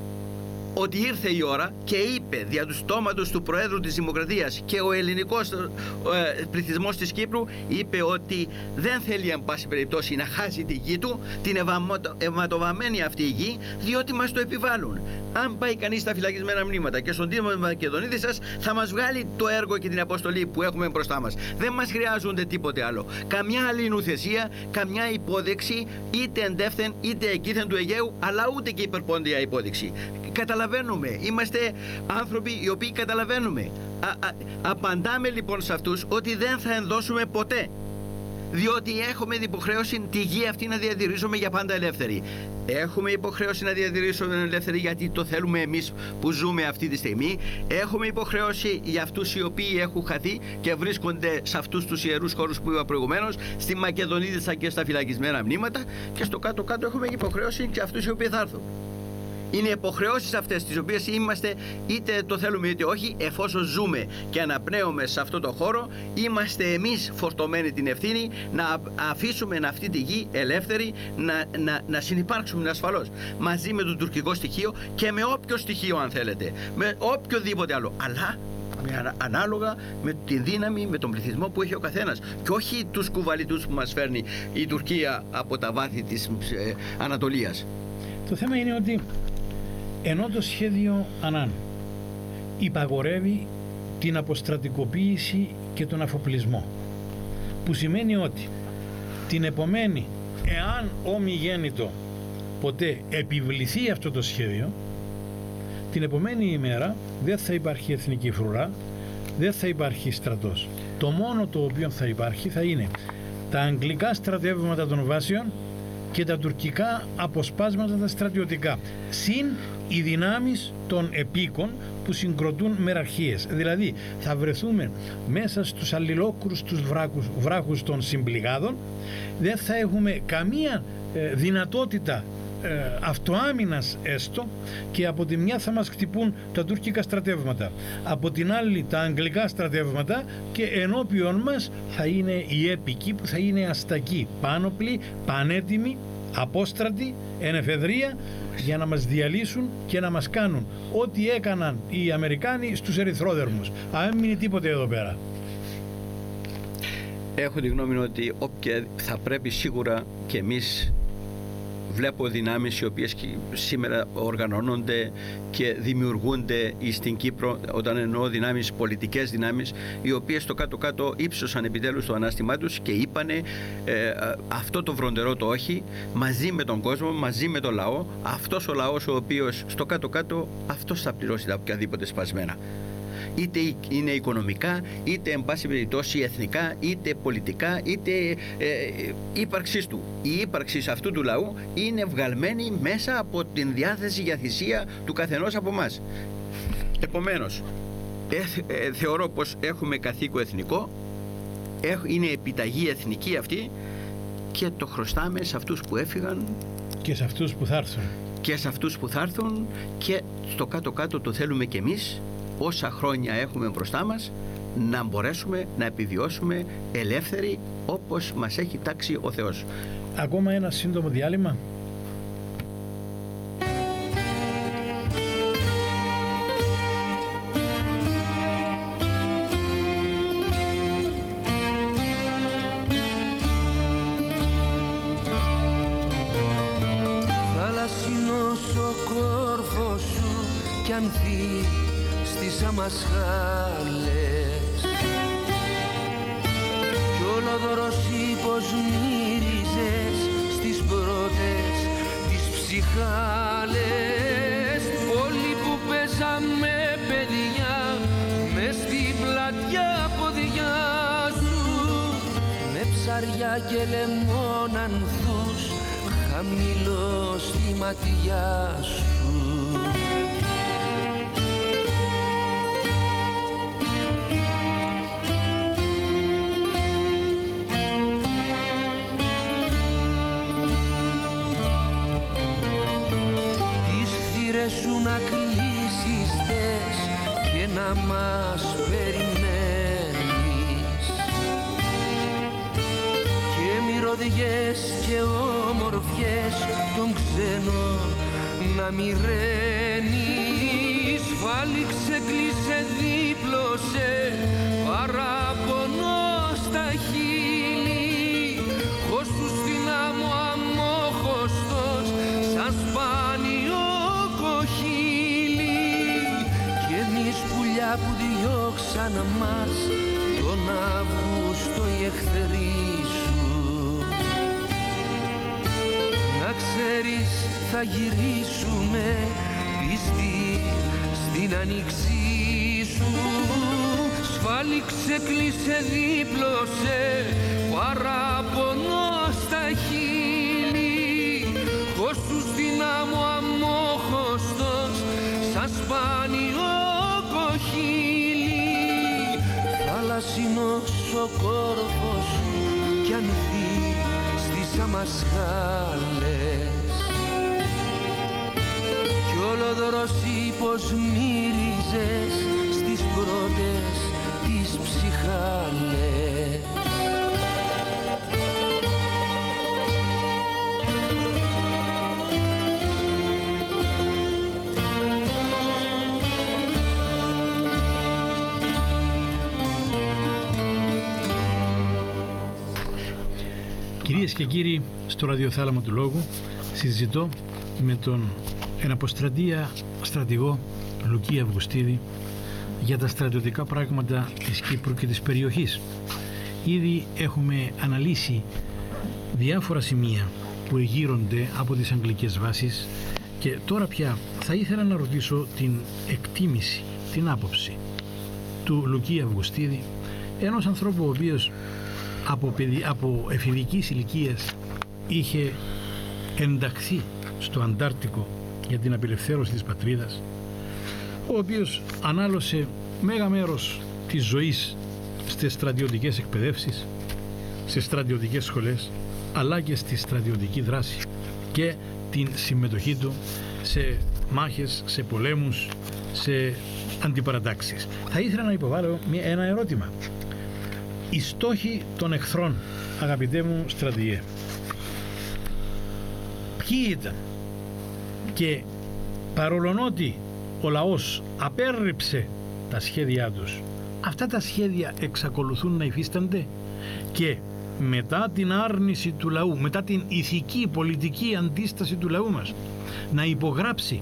ότι ήρθε η ώρα και είπε δια του στόματος του Προέδρου της Δημοκρατίας, και ο ελληνικός πληθυσμός της Κύπρου είπε ότι δεν θέλει εν πάση περιπτώσει να χάσει τη γη του, την ευματοβαμμένη αυτή η γη, διότι μας το επιβάλλουν. Αν πάει κανείς στα φυλακισμένα μνήματα και στον Δήμο Μακεδονίδισσας, θα μας βγάλει το έργο και την αποστολή που έχουμε μπροστά μας. Δεν μας χρειάζονται τίποτε άλλο. Καμιά άλλη νουθεσία, καμιά υπόδειξη, είτε εντεύθεν είτε εκείθεν του Αιγαίου, αλλά ούτε και υπερπόντια υπόδειξη. Καταλαβαίνουμε, είμαστε άνθρωποι οι οποίοι καταλαβαίνουμε. Απαντάμε λοιπόν σε αυτούς ότι δεν θα ενδώσουμε ποτέ, διότι έχουμε υποχρέωση τη γη αυτή να διατηρήσουμε για πάντα ελεύθερη. Έχουμε υποχρέωση να διατηρήσουμε ελεύθερη γιατί το θέλουμε εμείς που ζούμε αυτή τη στιγμή. Έχουμε υποχρέωση για αυτούς οι οποίοι έχουν χαθεί και βρίσκονται σε αυτούς τους ιερούς χώρους που είπα προηγουμένως, στη Μακεδονίδισσα και στα φυλακισμένα μνήματα, και στο κάτω-κάτω έχουμε υποχρέωση και αυτούς οι οποίοι θα έρθουν. Είναι υποχρεώσεις αυτές τις οποίες είμαστε, είτε το θέλουμε είτε όχι, εφόσον ζούμε και αναπνέουμε σε αυτό το χώρο, είμαστε εμείς φορτωμένοι την ευθύνη να αφήσουμε αυτή τη γη ελεύθερη, να συνυπάρξουμε ασφαλώς μαζί με το τουρκικό στοιχείο και με όποιο στοιχείο αν θέλετε, με οποιοδήποτε άλλο. Αλλά ανάλογα με τη δύναμη, με τον πληθυσμό που έχει ο καθένας, και όχι τους κουβαλητούς που μας φέρνει η Τουρκία από τα βάθη της Ανατολίας. Το θέμα είναι ότι ενώ το σχέδιο Ανάν υπαγορεύει την αποστρατικοποίηση και τον αφοπλισμό, που σημαίνει ότι την επομένη, εάν ομιγέννητο ποτέ επιβληθεί αυτό το σχέδιο, την επομένη ημέρα δεν θα υπάρχει εθνική φρουρά, δεν θα υπάρχει στρατός. Το μόνο το οποίο θα υπάρχει θα είναι τα αγγλικά στρατεύματα των βάσεων και τα τουρκικά αποσπάσματα τα στρατιωτικά, συν οι δυνάμεις των επίκων που συγκροτούν μεραρχίες. Δηλαδή θα βρεθούμε μέσα στους αλληλόκρους τους βράχους των συμπληγάδων, δεν θα έχουμε καμία δυνατότητα αυτοάμυνας έστω, και από τη μια θα μας χτυπούν τα τουρκικά στρατεύματα, από την άλλη τα αγγλικά στρατεύματα, και ενώπιον μας θα είναι οι έπικοι που θα είναι αστακοί, πάνοπλοι, πανέτοιμοι, απόστρατοι, εν εφεδρεία, για να μας διαλύσουν και να μας κάνουν ό,τι έκαναν οι Αμερικάνοι στους ερυθρόδερμους. Αν μείνει τίποτε εδώ πέρα. Έχω τη γνώμη ότι θα πρέπει σίγουρα και εμείς, βλέπω δυνάμεις οι οποίες σήμερα οργανώνονται και δημιουργούνται στην Κύπρο, όταν εννοώ δυνάμεις, πολιτικές δυνάμεις, οι οποίες στο κάτω-κάτω ύψωσαν επιτέλους το ανάστημά τους και είπανε αυτό το βροντερό το όχι, μαζί με τον κόσμο, μαζί με τον λαό, αυτός ο λαός ο οποίος στο κάτω-κάτω αυτός θα πληρώσει τα οποιαδήποτε σπασμένα. Είτε είναι οικονομικά, είτε εν πάση περιπτώσει εθνικά, είτε πολιτικά, είτε ύπαρξής του. Η ύπαρξη αυτού του λαού είναι βγαλμένη μέσα από την διάθεση για θυσία του καθενός από εμάς. Επομένως, θεωρώ πως έχουμε καθήκον εθνικό, είναι επιταγή εθνική αυτή, και το χρωστάμε σε αυτούς που έφυγαν και σε αυτούς που θα έρθουν. Και σε αυτούς που θα έρθουν, και στο κάτω-κάτω το θέλουμε κι εμείς, όσα χρόνια έχουμε μπροστά μας, να μπορέσουμε να επιβιώσουμε ελεύθεροι όπως μας έχει τάξει ο Θεός. Ακόμα ένα σύντομο διάλειμμα. Θαλασσινός ο κόρφος σου κι ανθεί στις αμασχάλες, κι ολοδωρός πως μύριζες στις πρώτες τις ψυχάλες. Όλοι που παίζαμε παιδιά μες στην πλατιά ποδιά σου, με ψαριά και λεμόνανθους χαμηλό στη ματιά σου. Σου να κλείσεις θες και να μας περιμένεις, και μυρωδιές και όμορφιες τον ξένο να μοιραίνεις. Φάλιξε, κλείσε, δίπλωσε, παραπονώ στα χείλη, χώσου στην άμμο αμόχωστος σαν σπάνιο κοχύλι, και εμείς πουλιά που διώξαν μας τον Αύγουστο οι εχθροί σου. Να ξέρεις θα γυρίσουμε πιστοί στην άνοιξή σου. Σφάλιξε, κλείσε, δίπλωσε, παραπονώ στα χείλη, χώσου στην άμμο αμόχωστος σαν σπάνιο κοχύλι. Θαλασσινός ο κόρφος σου κι ανθεί στις αμασχάλες, κι ολοδωρός πως μύριζες στις πρώτες τις ψυχάλες. Κυρίες και κύριοι, στο ραδιοθάλαμο του Λόγου συζητώ με τον εναποστρατεία στρατηγό Λουκή Αυγουστίδη για τα στρατιωτικά πράγματα της Κύπρου και της περιοχής. Ήδη έχουμε αναλύσει διάφορα σημεία που εγείρονται από τις αγγλικές βάσεις και τώρα πια θα ήθελα να ρωτήσω την εκτίμηση, την άποψη του Λουκή Αυγουστίδη, ενός ανθρώπου ο οποίος από εφηβικής ηλικίας είχε ενταχθεί στο Αντάρτικο για την απελευθέρωση της πατρίδας, ο οποίος ανάλωσε μέγα μέρος της ζωής στις στρατιωτικές εκπαιδεύσεις, σε στρατιωτικές σχολές, αλλά και στη στρατιωτική δράση και την συμμετοχή του σε μάχες, σε πολέμους, σε αντιπαρατάξεις. Θα ήθελα να υποβάλω ένα ερώτημα. Οι στόχοι των εχθρών, αγαπητέ μου στρατηγέ, ποιοι ήταν? Και παρολονότι ο λαός απέρριψε τα σχέδιά τους, αυτά τα σχέδια εξακολουθούν να υφίστανται? Και μετά την άρνηση του λαού, μετά την ηθική πολιτική αντίσταση του λαού μας να υπογράψει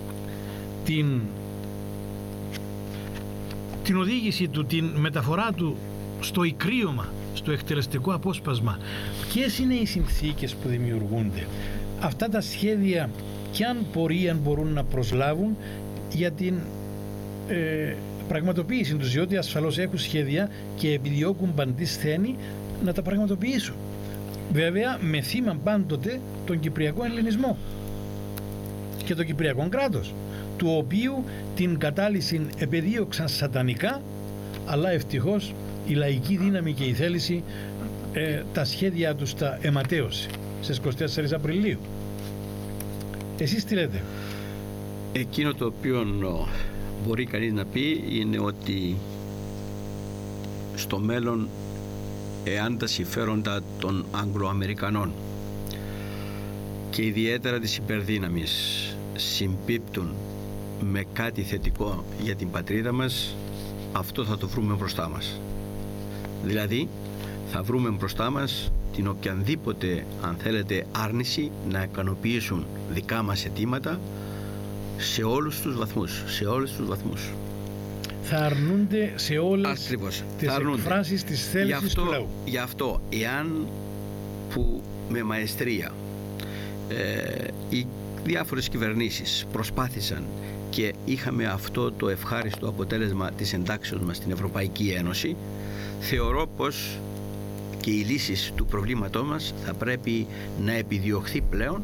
την οδήγηση του, την μεταφορά του στο ικρίωμα, στο εκτελεστικό απόσπασμα, ποιες είναι οι συνθήκες που δημιουργούνται αυτά τα σχέδια, και αν μπορούν να προσλάβουν για την πραγματοποίηση τους, διότι ασφαλώς έχουν σχέδια και επιδιώκουν παντή σθένη να τα πραγματοποιήσουν, βέβαια με θύμα πάντοτε τον Κυπριακό Ελληνισμό και το Κυπριακό κράτος, του οποίου την κατάλυση επεδίωξαν σατανικά, αλλά ευτυχώς η λαϊκή δύναμη και η θέληση τα σχέδια τους τα αιματέωσε στις 24 Απριλίου. Εσείς τι λέτε? Εκείνο το οποίο μπορεί κανείς να πει είναι ότι στο μέλλον, εάν τα συμφέροντα των Αγγλοαμερικανών και ιδιαίτερα της υπερδύναμης συμπίπτουν με κάτι θετικό για την πατρίδα μας, αυτό θα το βρούμε μπροστά μας. Δηλαδή θα βρούμε μπροστά μας την οποιανδήποτε, αν θέλετε, άρνηση να ικανοποιήσουν δικά μας αιτήματα σε όλους τους βαθμούς. Θα αρνούνται σε όλες τις εκφράσεις της θέλησης του λαού. Γι' αυτό, εάν που με μαεστρία οι διάφορες κυβερνήσεις προσπάθησαν και είχαμε αυτό το ευχάριστο αποτέλεσμα της εντάξεως μας στην Ευρωπαϊκή Ένωση, θεωρώ πως και οι λύσεις του προβλήματός μας θα πρέπει να επιδιωχθεί πλέον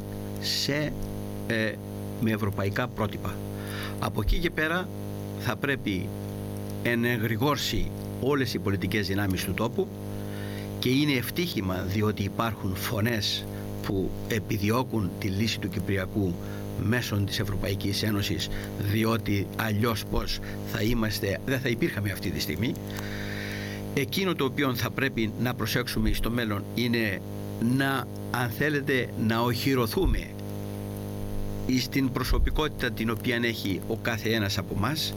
με ευρωπαϊκά πρότυπα. Από εκεί και πέρα θα πρέπει να εγρηγόρσει όλες οι πολιτικές δυνάμεις του τόπου, και είναι ευτύχημα διότι υπάρχουν φωνές που επιδιώκουν τη λύση του Κυπριακού μέσω της Ευρωπαϊκής Ένωσης, διότι αλλιώς πως δεν θα υπήρχαμε αυτή τη στιγμή. Εκείνο το οποίο θα πρέπει να προσέξουμε στο μέλλον είναι αν θέλετε, να οχυρωθούμε στην προσωπικότητα την οποία έχει ο κάθε ένας από μας,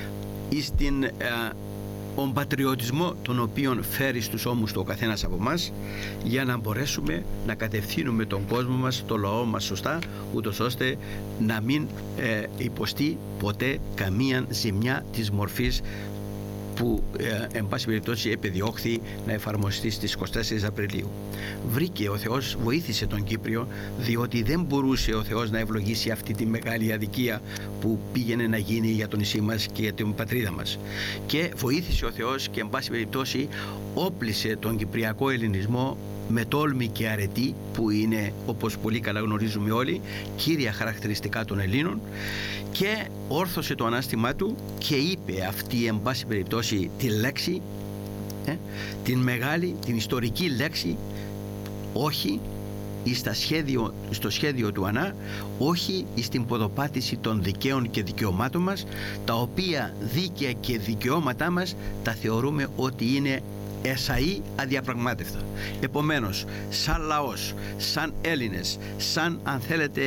τον πατριωτισμό τον οποίο φέρει στους ώμους του ο καθένας από μας, για να μπορέσουμε να κατευθύνουμε τον κόσμο μας, το λαό μας σωστά, ούτως ώστε να μην υποστεί ποτέ καμία ζημιά της μορφής που εν πάση περιπτώσει επιδιώχθη να εφαρμοστεί στις 24 Απριλίου. Βρήκε ο Θεός, βοήθησε τον Κύπριο, διότι δεν μπορούσε ο Θεός να ευλογήσει αυτή τη μεγάλη αδικία που πήγαινε να γίνει για το νησί μας και για την πατρίδα μας. Και βοήθησε ο Θεός και εν πάση περιπτώσει όπλησε τον Κυπριακό Ελληνισμό με τόλμη και αρετή, που είναι, όπως πολύ καλά γνωρίζουμε όλοι, κύρια χαρακτηριστικά των Ελλήνων, και όρθωσε το ανάστημά του και είπε αυτή εν πάση περιπτώσει τη λέξη, την μεγάλη, την ιστορική λέξη, όχι στο σχέδιο του ΑΝΑ, όχι στην ποδοπάτηση των δικαίων και δικαιωμάτων μας, τα οποία δίκαια και δικαιώματά μας τα θεωρούμε ότι είναι εσαΐ αδιαπραγμάτευτα. Επομένως, σαν λαός, σαν Έλληνες, σαν, αν θέλετε,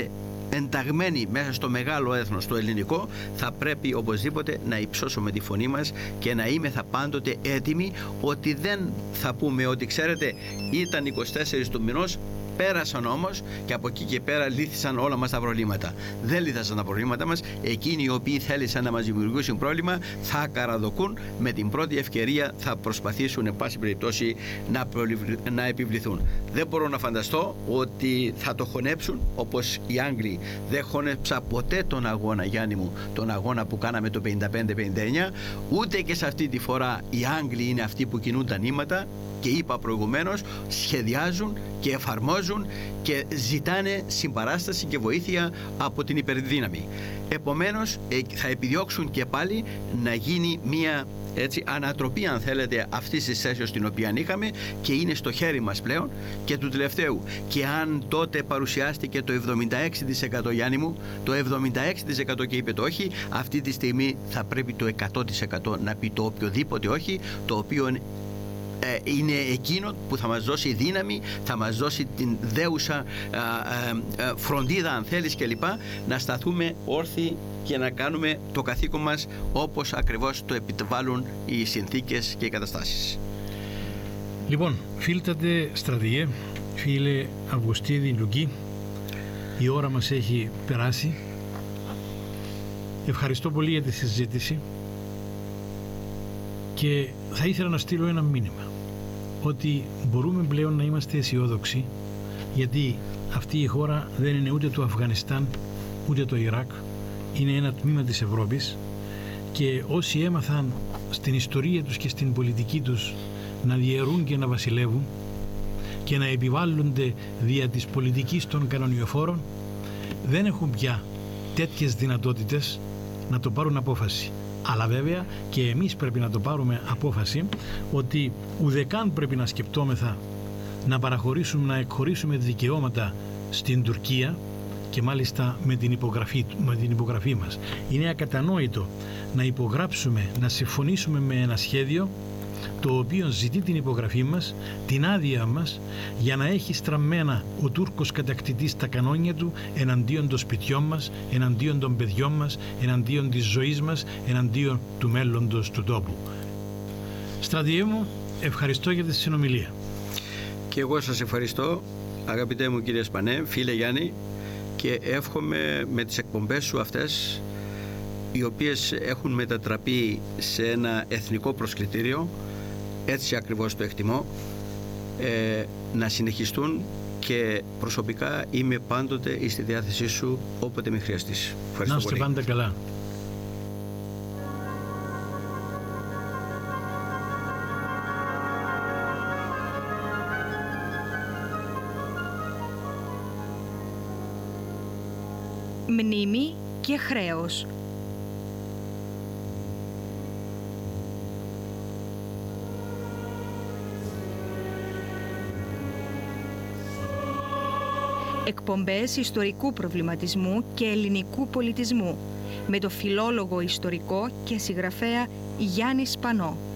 ενταγμένοι μέσα στο μεγάλο έθνος, το ελληνικό, θα πρέπει οπωσδήποτε να υψώσουμε τη φωνή μας και να είμεθα πάντοτε έτοιμοι, ότι δεν θα πούμε ότι ξέρετε ήταν 24 του μηνός, πέρασαν όμως και από εκεί και πέρα λύθησαν όλα μας τα προβλήματα. Δεν λύθασαν τα προβλήματα μας. Εκείνοι οι οποίοι θέλησαν να μας δημιουργήσουν πρόβλημα θα καραδοκούν, με την πρώτη ευκαιρία θα προσπαθήσουν εν πάση περιπτώσει να επιβληθούν. Δεν μπορώ να φανταστώ ότι θα το χωνέψουν όπως οι Άγγλοι. Δεν χωνέψα ποτέ τον αγώνα, Γιάννη μου, τον αγώνα που κάναμε το 55-59, ούτε και σε αυτή τη φορά οι Άγγλοι είναι αυτοί που κινούν τα νήματα. Και είπα προηγουμένως, σχεδιάζουν και εφαρμόζουν και ζητάνε συμπαράσταση και βοήθεια από την υπερδύναμη. Επομένως θα επιδιώξουν και πάλι να γίνει μια ανατροπή, αν θέλετε, αυτής της θέσεως την οποία είχαμε, και είναι στο χέρι μας πλέον και του τελευταίου. Και αν τότε παρουσιάστηκε το 76%, Γιάννη μου, το 76% και είπε το όχι, αυτή τη στιγμή θα πρέπει το 100% να πει το οποιοδήποτε όχι, το οποίο είναι εκείνο που θα μας δώσει δύναμη, θα μας δώσει την δέουσα φροντίδα, αν θέλεις, κλπ, να σταθούμε όρθιοι και να κάνουμε το καθήκον μας όπως ακριβώς το επιβάλλουν οι συνθήκες και οι καταστάσεις. Λοιπόν, φίλτατε στρατηγέ, φίλε Αυγουστίδη Λουκή, η ώρα μας έχει περάσει. Ευχαριστώ πολύ για τη συζήτηση και θα ήθελα να στείλω ένα μήνυμα ότι μπορούμε πλέον να είμαστε αισιόδοξοι, γιατί αυτή η χώρα δεν είναι ούτε το Αφγανιστάν ούτε το Ιράκ, είναι ένα τμήμα της Ευρώπης, και όσοι έμαθαν στην ιστορία τους και στην πολιτική τους να διαιρούν και να βασιλεύουν και να επιβάλλονται δια της πολιτικής των κανονιοφόρων, δεν έχουν πια τέτοιες δυνατότητες να το πάρουν απόφαση. Αλλά βέβαια και εμείς πρέπει να το πάρουμε απόφαση ότι ουδεκάν πρέπει να σκεπτόμεθα να παραχωρήσουμε, να εκχωρήσουμε δικαιώματα στην Τουρκία, και μάλιστα με την υπογραφή μας. Είναι ακατανόητο να υπογράψουμε, να συμφωνήσουμε με ένα σχέδιο το οποίο ζητεί την υπογραφή μας, την άδεια μας, για να έχει στραμμένα ο Τούρκος κατακτητής τα κανόνια του εναντίον των σπιτιών μας, εναντίον των παιδιών μας, εναντίον της ζωής μας, εναντίον του μέλλοντος του τόπου. Στρατηγέ μου, ευχαριστώ για τη συνομιλία. Και εγώ σας ευχαριστώ, αγαπητέ μου κύριε Σπανέ, φίλε Γιάννη, και εύχομαι με τις εκπομπές σου αυτές, οι οποίες έχουν μετατραπεί σε ένα εθνικό προσκλητήριο, έτσι ακριβώς το εκτιμώ, να συνεχιστούν, και προσωπικά είμαι πάντοτε στη διάθεσή σου όποτε με χρειαστείς. Ευχαριστώ να είστε πολύ. πάντα καλά. Μνήμη και χρέος. Εκπομπές ιστορικού προβληματισμού και ελληνικού πολιτισμού με το φιλόλογο, ιστορικό και συγγραφέα Γιάννη Σπανό.